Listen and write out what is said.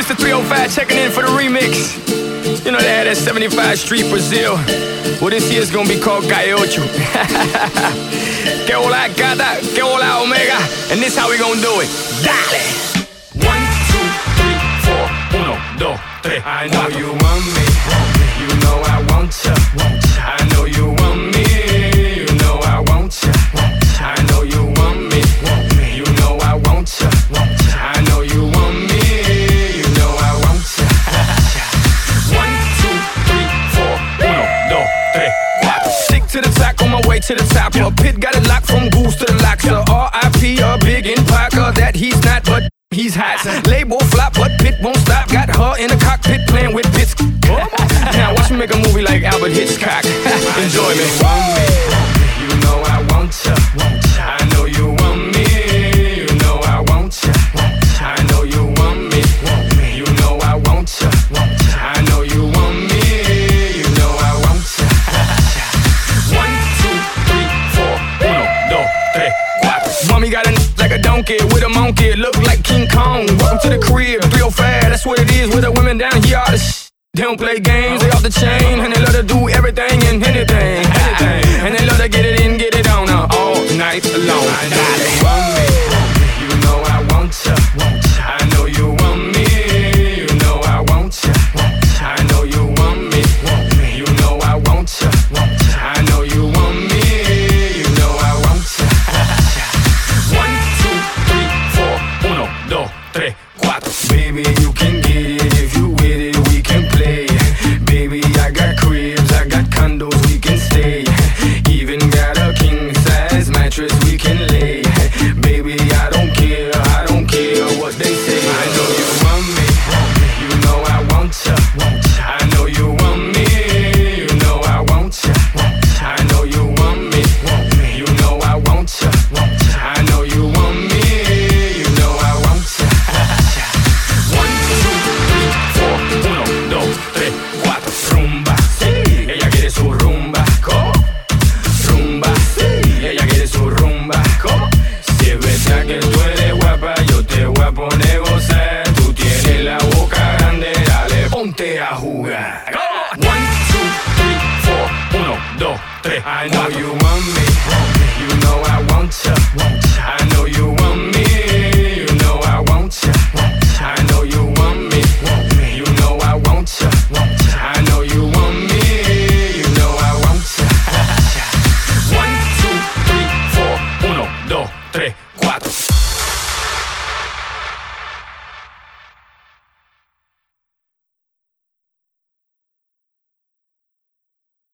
Mr. 305 checking in for the remix. You know they had that 75 Street Brazil. Well, this year's gonna be called Calle Ocho. Que hola gata, que hola omega. And this how we gonna do it. Dale! 1, 2, 3, 4, 1, 2, 3. I know you want me. You know I want ya. I know you want me. You know I want ya. I know you want me. You know I want ya. I know you want me. You know I want ya. 1, 2, 3, 4, 1, 2, 3, 4. Stick to the track on my way to the top. A pit got it locked from goose to the locks. R.I.P. a big in Parker that he's not, but he's hot. Label flop, but Pit won't stop. Got her in the cockpit playing with bits. Now watch me make a movie like Albert Hitchcock. Enjoy me. You know I want ya. I know you want me. You know I want ya. I know you want me. You know I want ya. I know you want me. You know I want ya. 1, 2, 3, 4, 1, 2, 3, 4. Mommy got a like a donkey with a monkey. Look like King Kong. Welcome to the crib. 305, that's what it is with the women down here. All the they don't play games, they off the chain. And they love to do everything and anything. And they love to get it in, get it on all night long. I know you want me. You know I want ya. I know you want me. You know I want ya. I know you want me. You know I want ya. I know you want me. You know I want ya. 1, 2, 3, 4, 1, 2, 3, 4. Baby, you can